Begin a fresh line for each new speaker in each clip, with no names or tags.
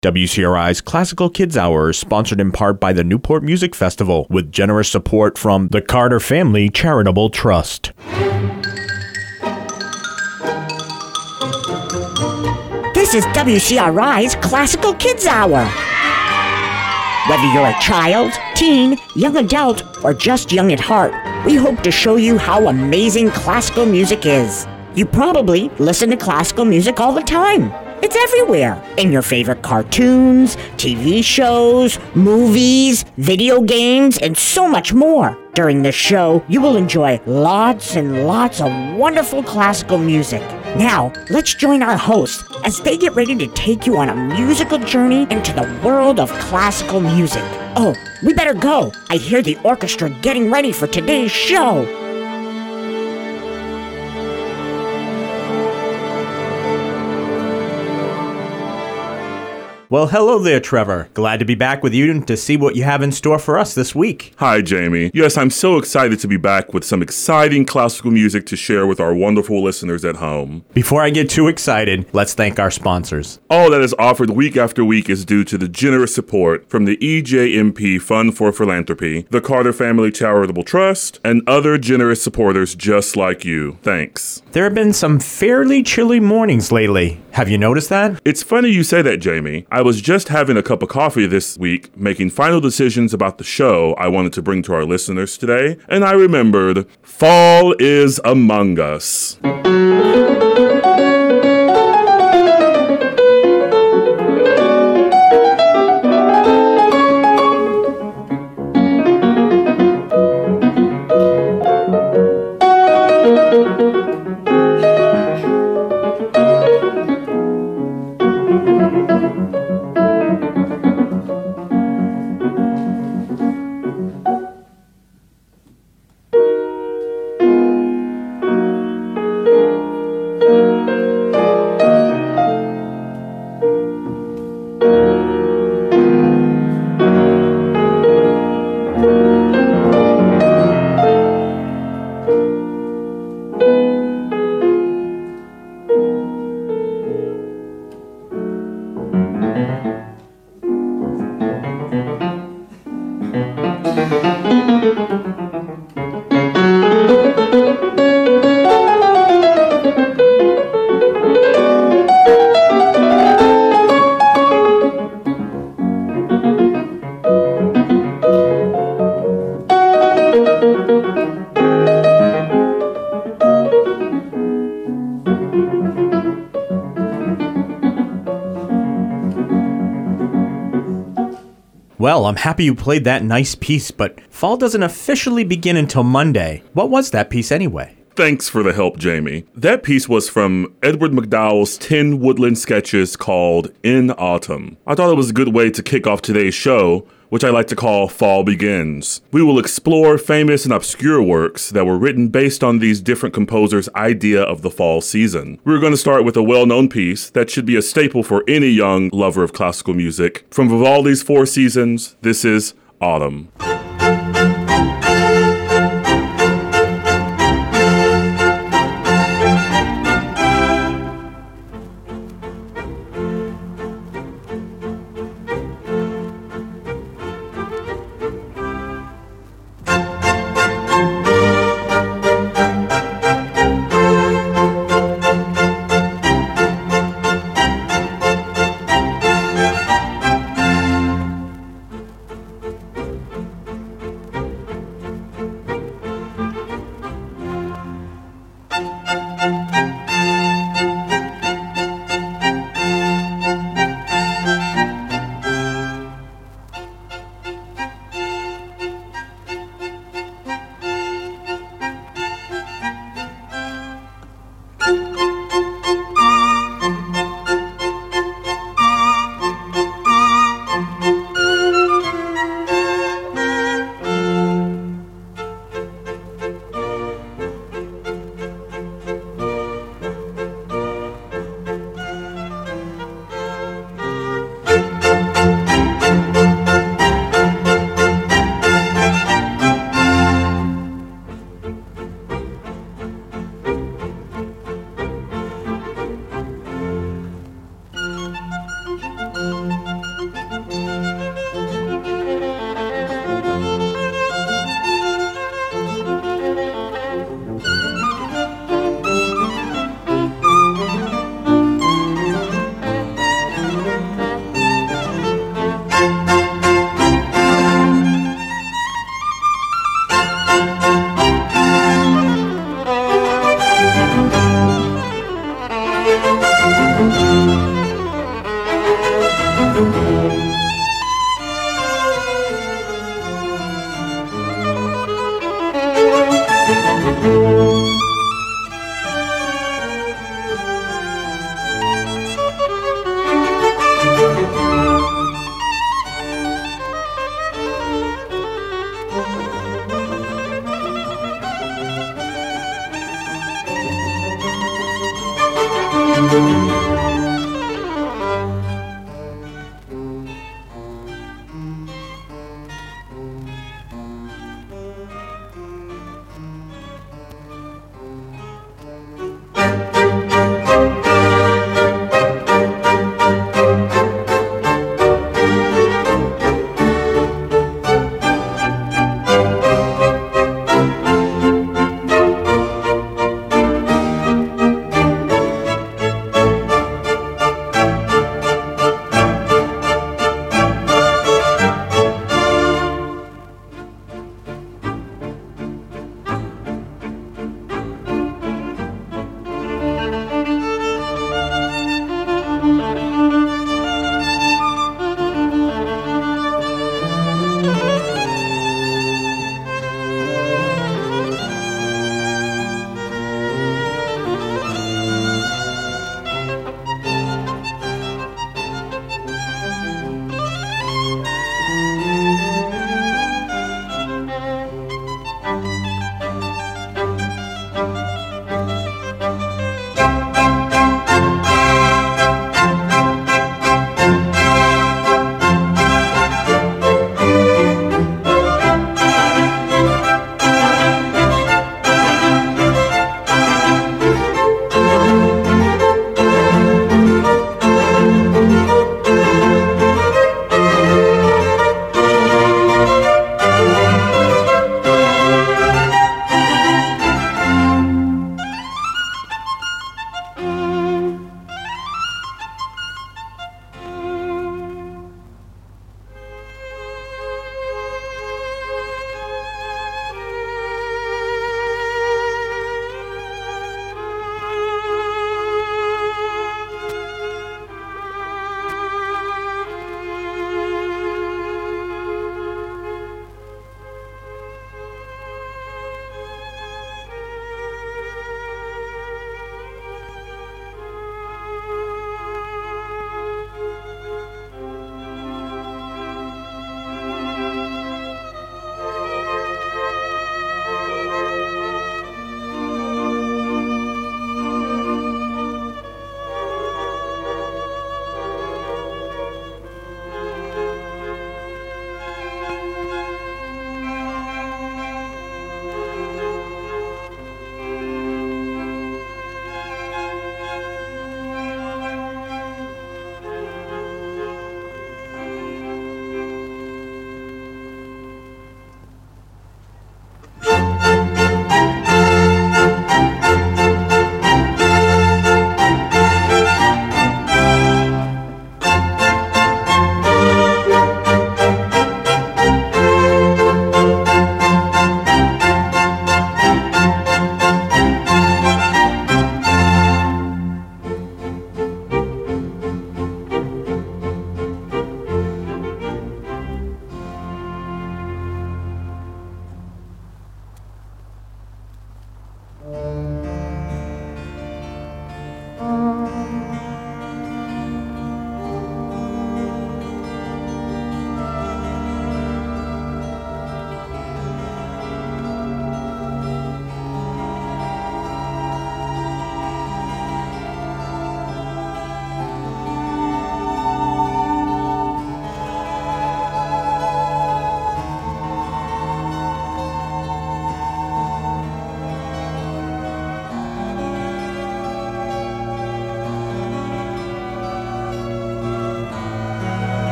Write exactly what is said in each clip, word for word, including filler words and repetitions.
W C R I's Classical Kids Hour is sponsored in part by the Newport Music Festival with generous support from the Carter Family Charitable Trust.
This is W C R I's Classical Kids Hour. Whether you're a child, teen, young adult, or just young at heart, we hope to show you how amazing classical music is. You probably listen to classical music all the time. It's everywhere, in your favorite cartoons, T V shows, movies, video games, and so much more. During the show, you will enjoy lots and lots of wonderful classical music. Now, let's join our hosts as they get ready to take you on a musical journey into the world of classical music. Oh, we better go. I hear the orchestra getting ready for today's show.
Well, hello there, Trevor. Glad to be back with you to see what you have in store for us this week.
Hi, Jamie. Yes, I'm so excited to be back with some exciting classical music to share with our wonderful listeners at home.
Before I get too excited, let's thank our sponsors.
All that is offered week after week is due to the generous support from the E J M P Fund for Philanthropy, the Carter Family Charitable Trust, and other generous supporters just like you. Thanks.
There have been some fairly chilly mornings lately. Have you noticed that?
It's funny you say that, Jamie. I was just having a cup of coffee this week, making final decisions about the show I wanted to bring to our listeners today, and I remembered fall is among us.
Well, I'm happy you played that nice piece, but fall doesn't officially begin until Monday. What was that piece anyway?
Thanks for the help, Jamie. That piece was from Edward MacDowell's ten woodland sketches called In Autumn. I thought it was a good way to kick off today's show, which I like to call Fall Begins. We will explore famous and obscure works that were written based on these different composers' idea of the fall season. We're going to start with a well-known piece that should be a staple for any young lover of classical music. From Vivaldi's Four Seasons, this is Autumn.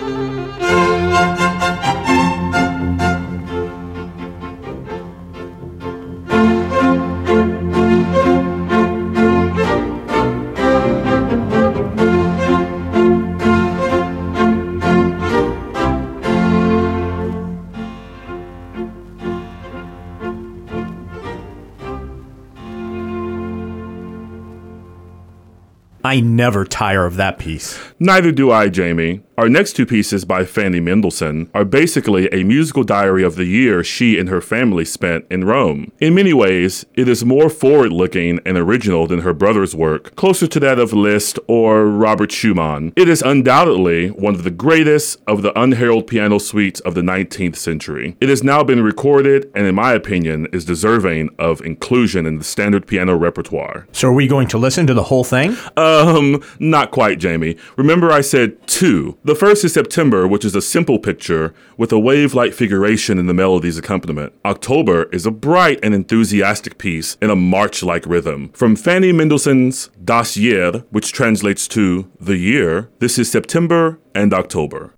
I never tire of that piece.
Neither do I, Jamie. Our next two pieces by Fanny Mendelssohn are basically a musical diary of the year she and her family spent in Rome. In many ways, it is more forward-looking and original than her brother's work, closer to that of Liszt or Robert Schumann. It is undoubtedly one of the greatest of the unheralded piano suites of the nineteenth century. It has now been recorded and, in my opinion, is deserving of inclusion in the standard piano repertoire.
So are we going to listen to the whole thing?
Um, not quite, Jamie. Remember I said two. The first is September, which is a simple picture with a wave-like figuration in the melody's accompaniment. October is a bright and enthusiastic piece in a march-like rhythm. From Fanny Mendelssohn's Das Jahr, which translates to the year, this is September and October.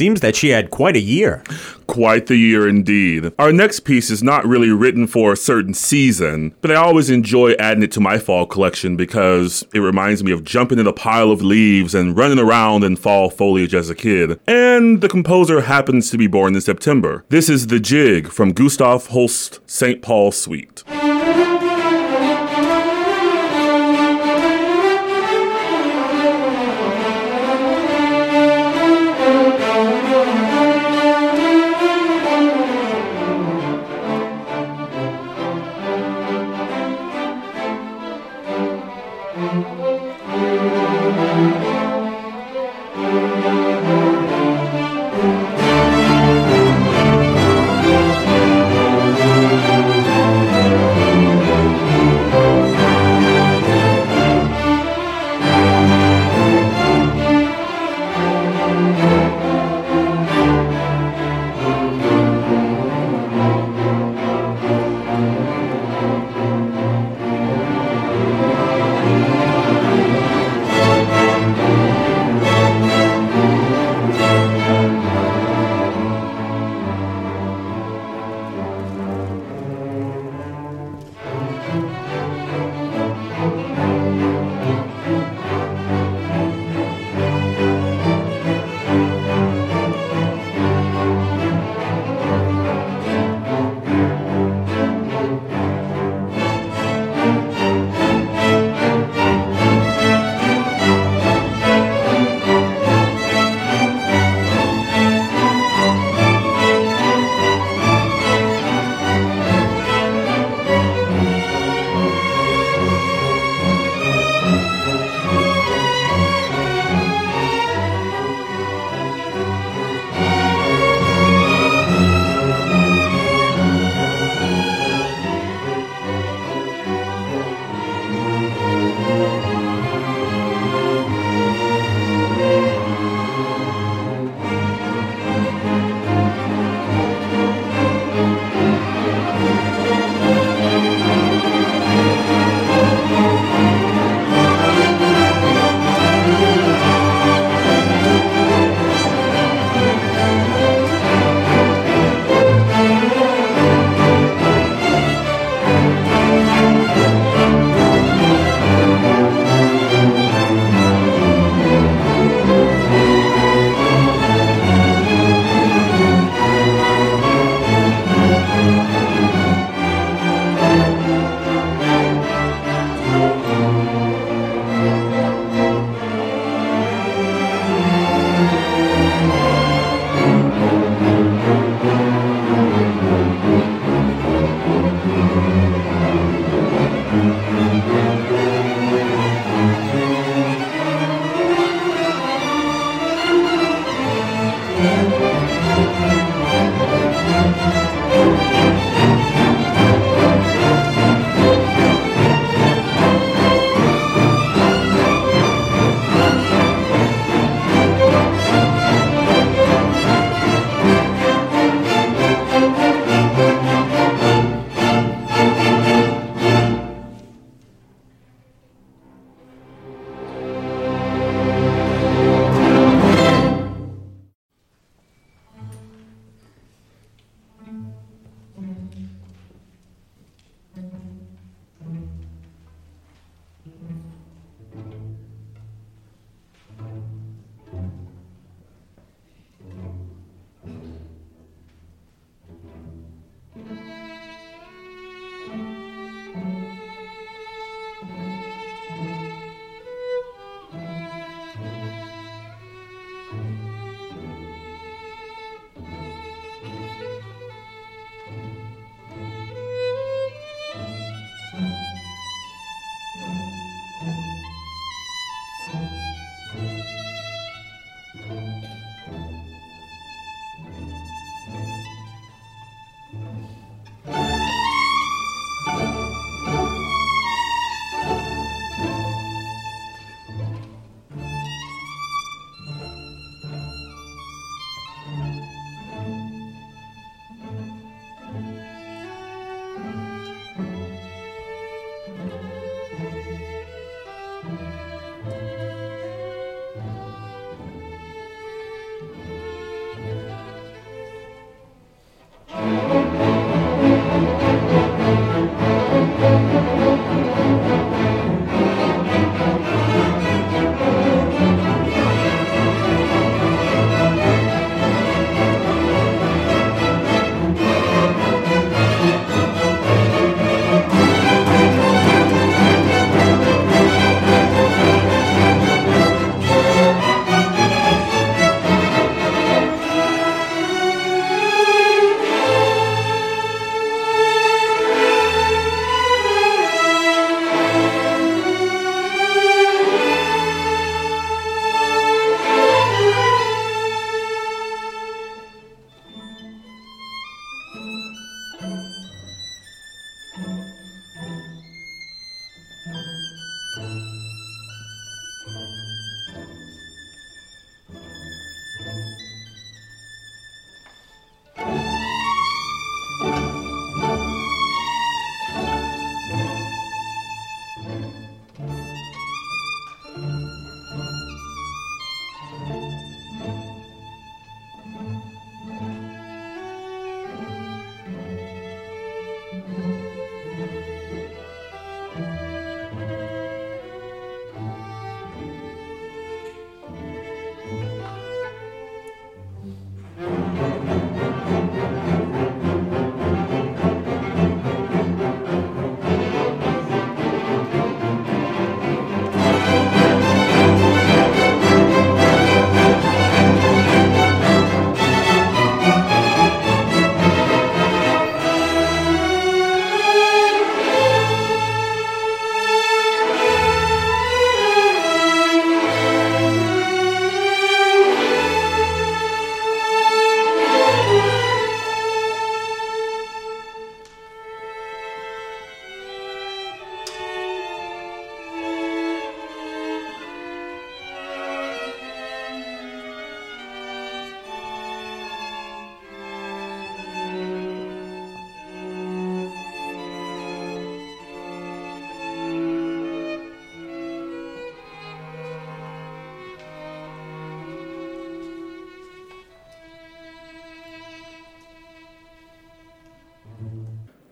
seems that she had quite a year.
Quite the year indeed. Our next piece is not really written for a certain season, but I always enjoy adding it to my fall collection because it reminds me of jumping in a pile of leaves and running around in fall foliage as a kid. And the composer happens to be born in September. This is The Jig from Gustav Holst Saint Paul Suite.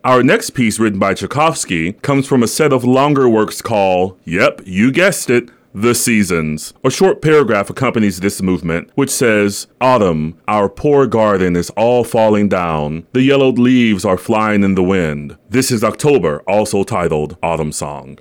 Our next piece, written by Tchaikovsky, comes from a set of longer works called, yep, you guessed it, The Seasons. A short paragraph accompanies this movement, which says, "Autumn, our poor garden is all falling down. The yellowed leaves are flying in the wind. This is October, also titled Autumn Song."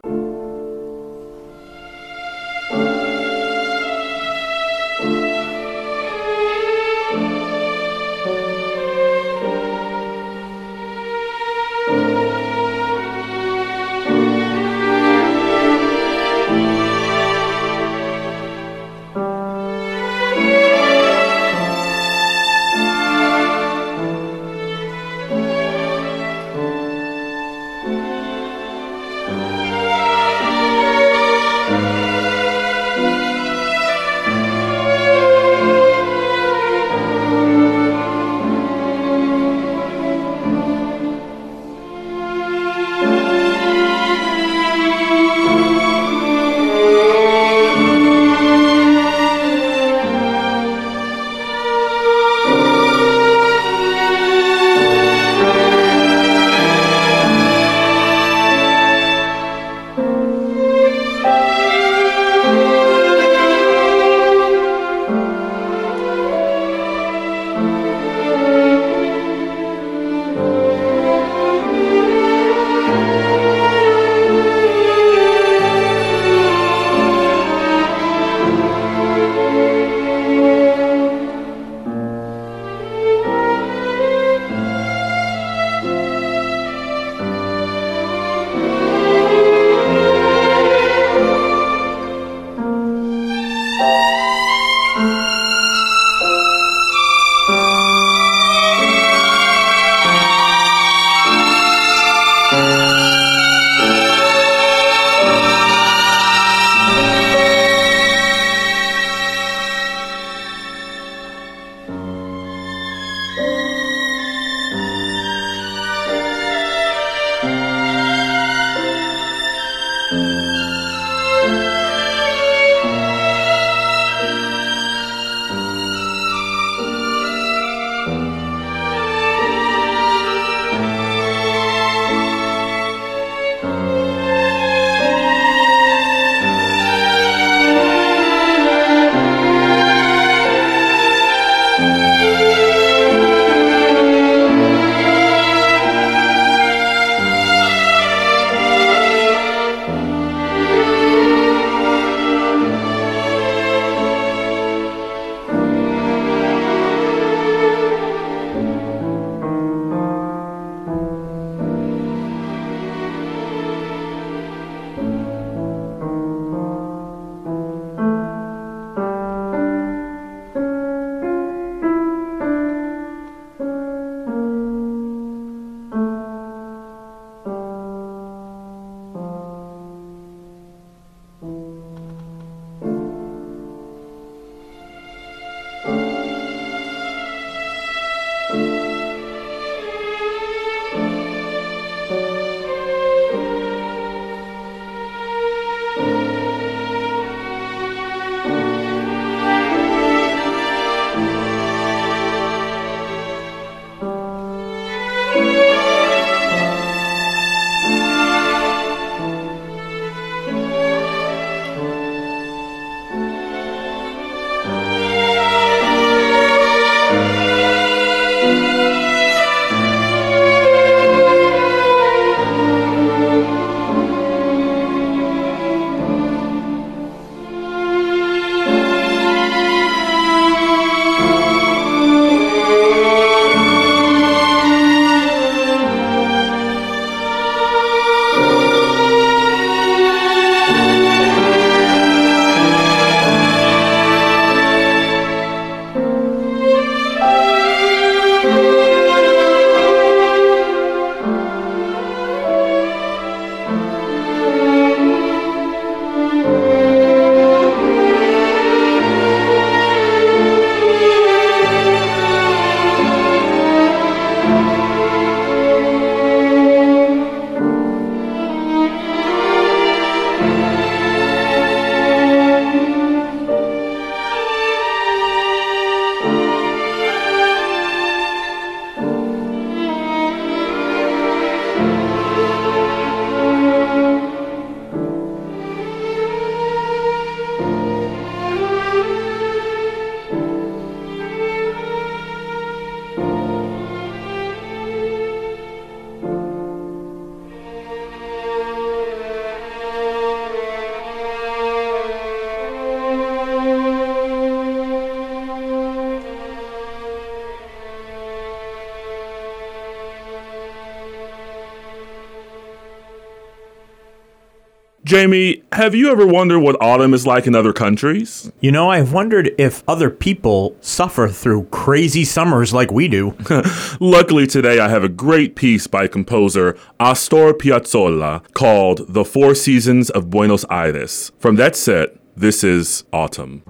Jamie, have you ever wondered what autumn is like in other countries?
You know, I've wondered if other people suffer through crazy summers like we do.
Luckily today I have a great piece by composer Astor Piazzolla called The Four Seasons of Buenos Aires. From that set, this is Autumn.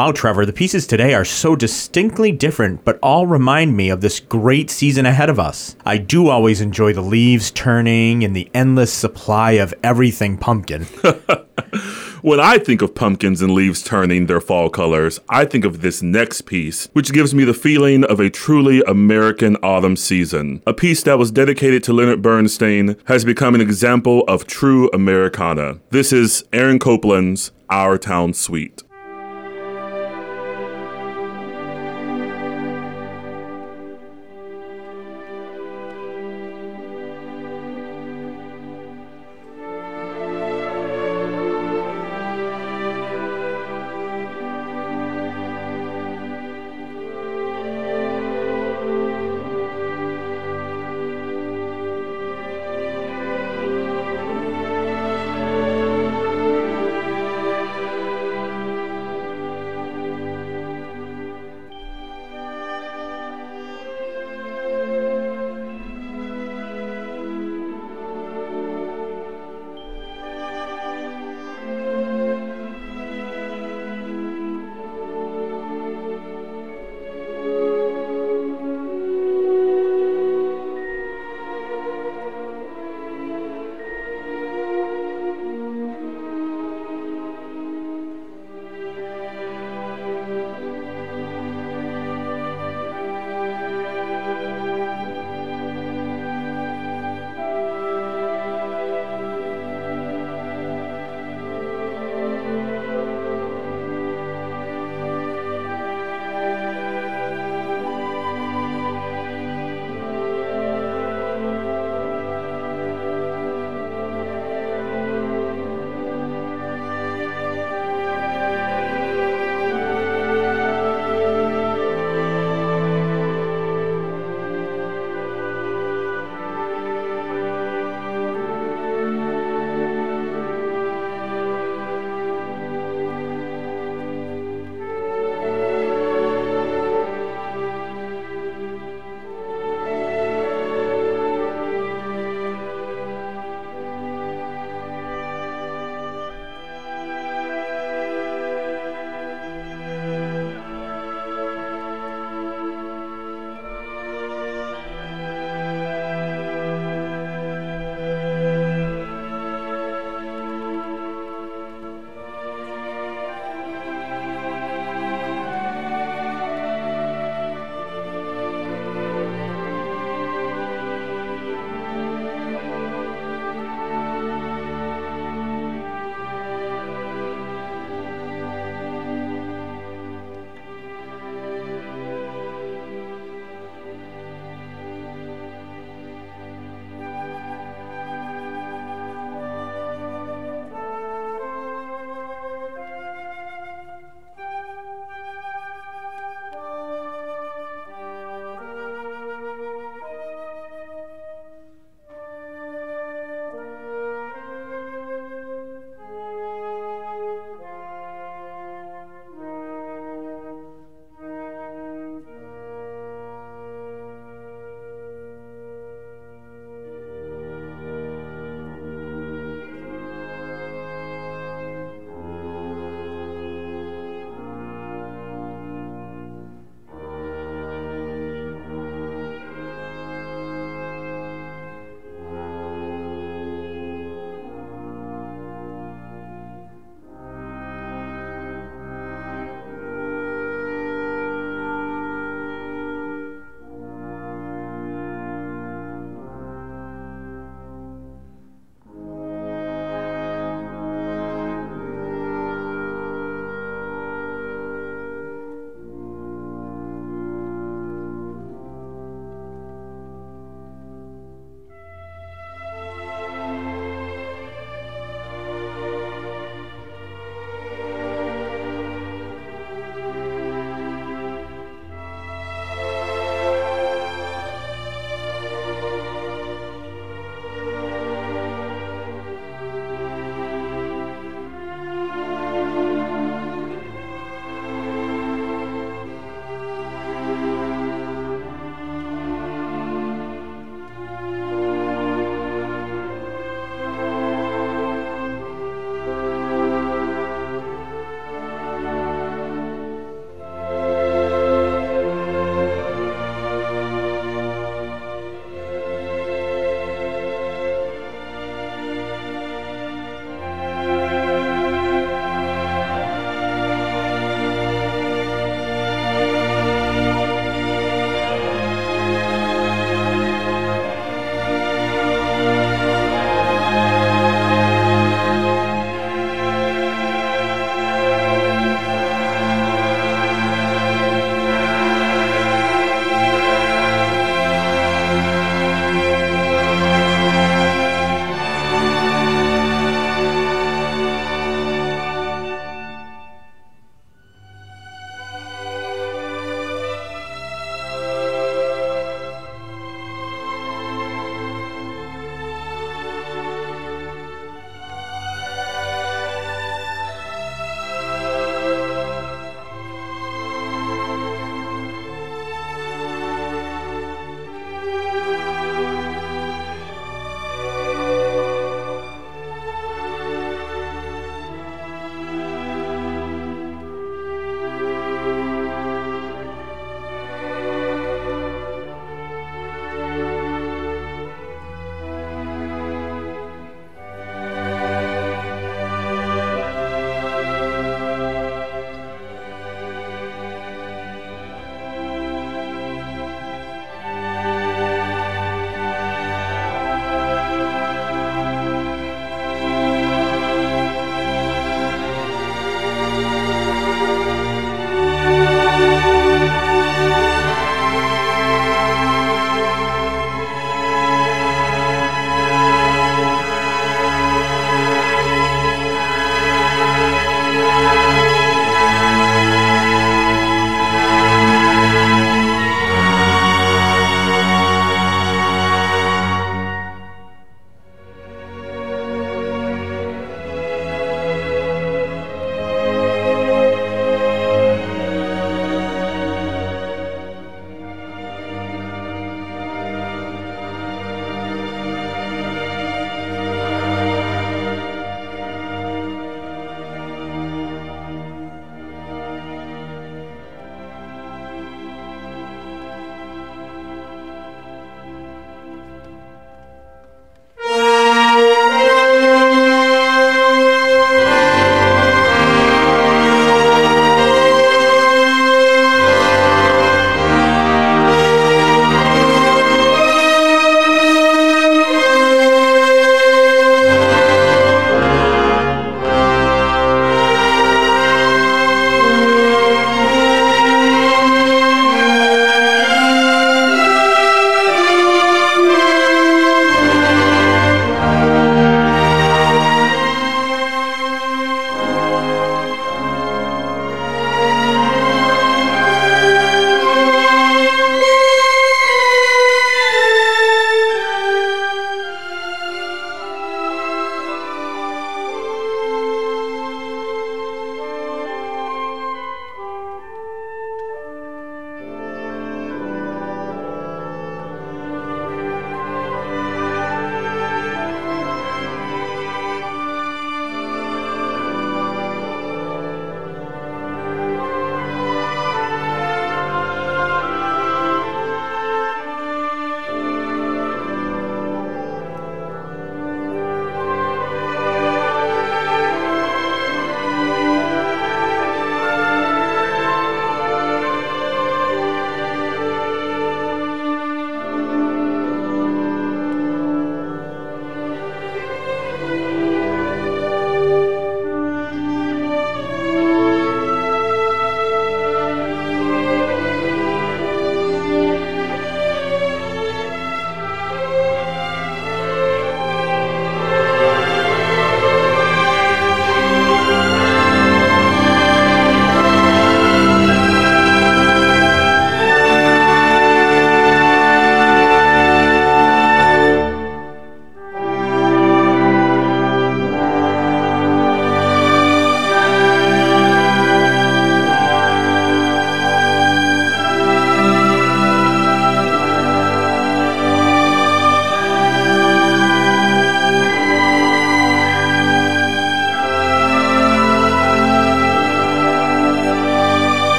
Wow, Trevor, the pieces today are so distinctly different, but all remind me of this great season ahead of us. I do always enjoy the leaves turning and the endless supply of everything pumpkin.
When I think of pumpkins and leaves turning their fall colors, I think of this next piece, which gives me the feeling of a truly American autumn season. A piece that was dedicated to Leonard Bernstein has become an example of true Americana. This is Aaron Copland's Our Town Suite.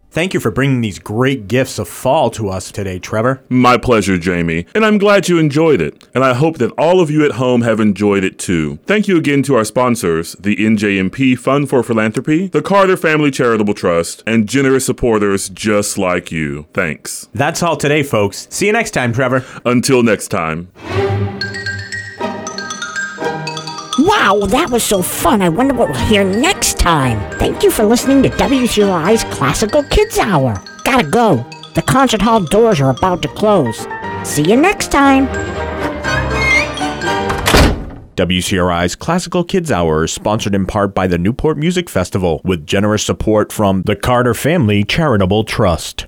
Thank you for bringing these great gifts of fall to us today, Trevor.
My pleasure, Jamie, and I'm glad you enjoyed it, and I hope that all of you at home have enjoyed it too. Thank you again to our sponsors, the N J M P Fund for Philanthropy, the Carter Family Charitable Trust, and generous supporters just like you. Thanks.
That's all today, folks. See you next time, Trevor.
Until next time.
Wow, that was so fun. I wonder what we'll hear next time. Thank you for listening to W C R I's Classical Kids Hour. Gotta go. The concert hall doors are about to close. See you next time.
W C R I's Classical Kids Hour is sponsored in part by the Newport Music Festival with generous support from the Carter Family Charitable Trust.